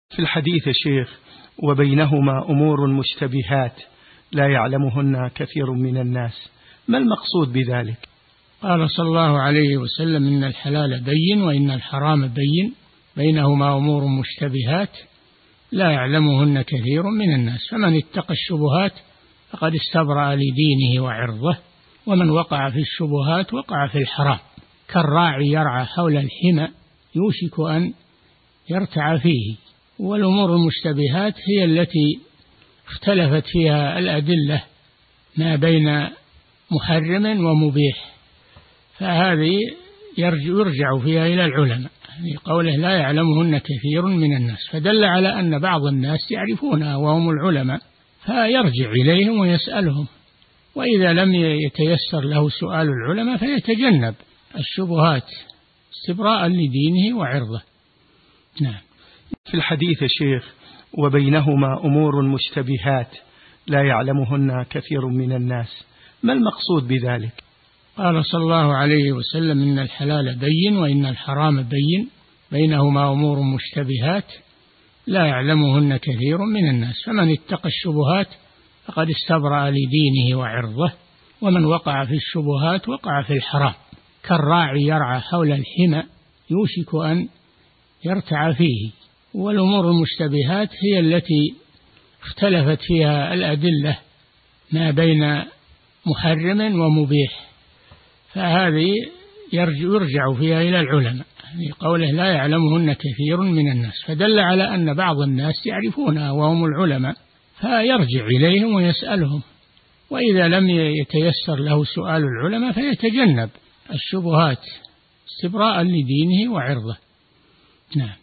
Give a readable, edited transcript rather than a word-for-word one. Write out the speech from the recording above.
في الحديث يا شيخ وبينهما أمور مشتبهات لا يعلمهن كثير من الناس، ما المقصود بذلك؟ قال صلى الله عليه وسلم إن الحلال بين وإن الحرام بين، بينهما أمور مشتبهات لا يعلمهن كثير من الناس، فمن اتقى الشبهات فقد استبرأ لدينه وعرضه، ومن وقع في الشبهات وقع في الحرام، كالراعي يرعى حول الحمى يوشك أن يرتع فيه. والأمور المشتبهات هي التي اختلفت فيها الأدلة ما بين محرم ومبيح، فهذه يرجع فيها إلى العلماء، يعني قوله لا يعلمهن كثير من الناس، فدل على أن بعض الناس يعرفونها وهم العلماء، فيرجع إليهم ويسألهم، وإذا لم يتيسر له سؤال العلماء فيتجنب الشبهات استبراء لدينه وعرضه. نعم. في الحديث يا شيخ وبينهما أمور مشتبهات لا يعلمهن كثير من الناس، ما المقصود بذلك؟ قال صلى الله عليه وسلم إن الحلال بين وإن الحرام بين، بينهما أمور مشتبهات لا يعلمهن كثير من الناس، فمن اتقى الشبهات فقد استبرأ لدينه وعرضه، ومن وقع في الشبهات وقع في الحرام، كالراعي يرعى حول الحمى يوشك أن يرتع فيه. والأمور المشتبهات هي التي اختلفت فيها الأدلة ما بين محرم ومبيح، فهذه يرجع فيها إلى العلماء، يعني قوله لا يعلمهن كثير من الناس، فدل على أن بعض الناس يعرفونها وهم العلماء، فيرجع إليهم ويسألهم، وإذا لم يتيسر له سؤال العلماء فيتجنب الشبهات استبراء لدينه وعرضه. نعم.